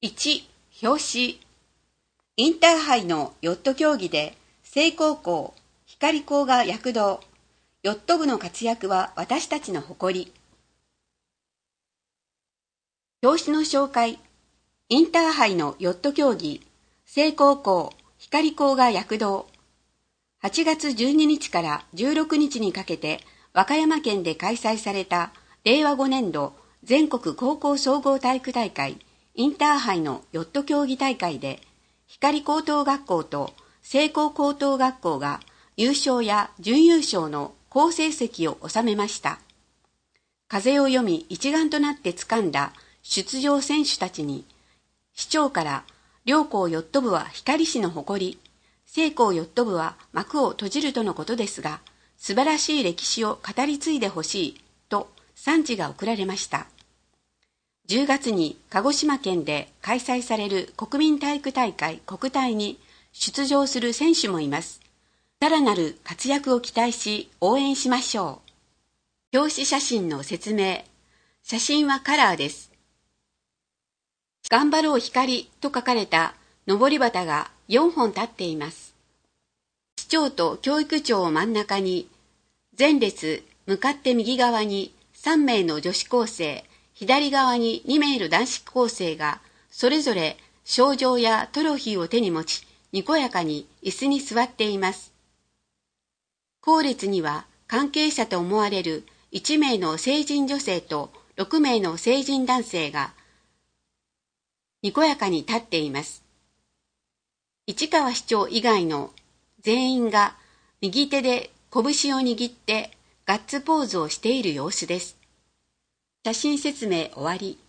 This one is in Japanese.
1、表紙。インターハイのヨット競技で、西高校、光高が躍動。ヨット部の活躍は私たちの誇り。表紙の紹介。インターハイのヨット競技、西高校、光高が躍動。8月12日から16日にかけて、和歌山県で開催された令和5年度全国高校総合体育大会インターハイのヨット競技大会で、光高等学校と西高高等学校が優勝や準優勝の好成績を収めました。風を読み一丸となって掴んだ出場選手たちに、市長から両校ヨット部は光市の誇り、西高ヨット部は幕を閉じるとのことですが、素晴らしい歴史を語り継いでほしいと賛辞が贈られました。10月に鹿児島県で開催される国民体育大会国体に出場する選手もいます。さらなる活躍を期待し応援しましょう。表紙写真の説明。写真はカラーです。頑張ろう光と書かれた上り旗が4本立っています。市長と教育長を真ん中に、前列向かって右側に3名の女子高生、左側に2名の男子高生がそれぞれ賞状やトロフィーを手に持ち、にこやかに椅子に座っています。後列には関係者と思われる1名の成人女性と6名の成人男性がにこやかに立っています。市川市長以外の全員が右手で拳を握ってガッツポーズをしている様子です。写真説明終わり。